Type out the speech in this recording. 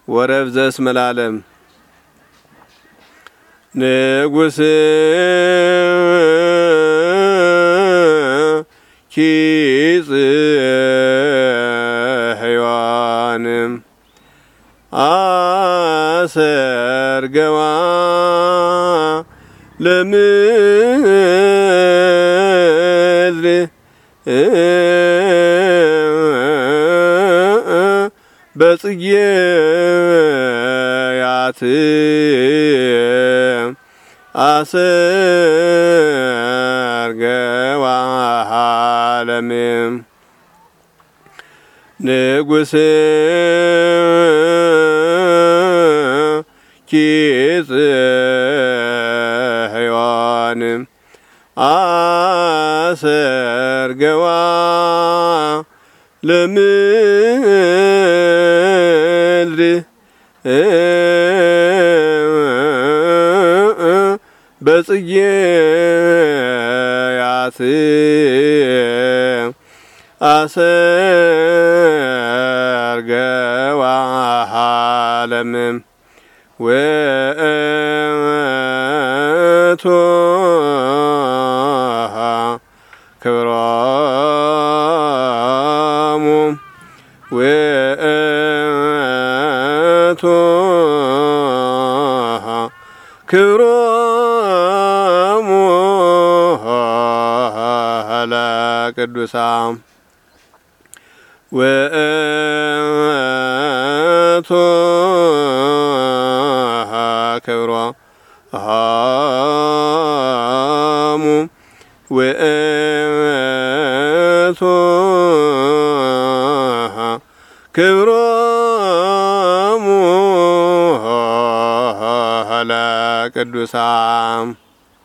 ወረብ ዘእስመ ለዓለም ንጉሥ ኪጽ ሕያዋን አሰርገዋ ለምድር በጽጌያት አሰርገዋ ዓለም ንጉሥ ኪጽ ሕያዋን አሰርገዋ ለምድር በጽጌያት አሰርገዋ ዓለም ወእቱ ክብሮሙ ወእቱ ክብሮሙ ለቅዱሳን ወእቱ ክብሮሙ ወእቱ ክብሮሙ ለቅዱሳን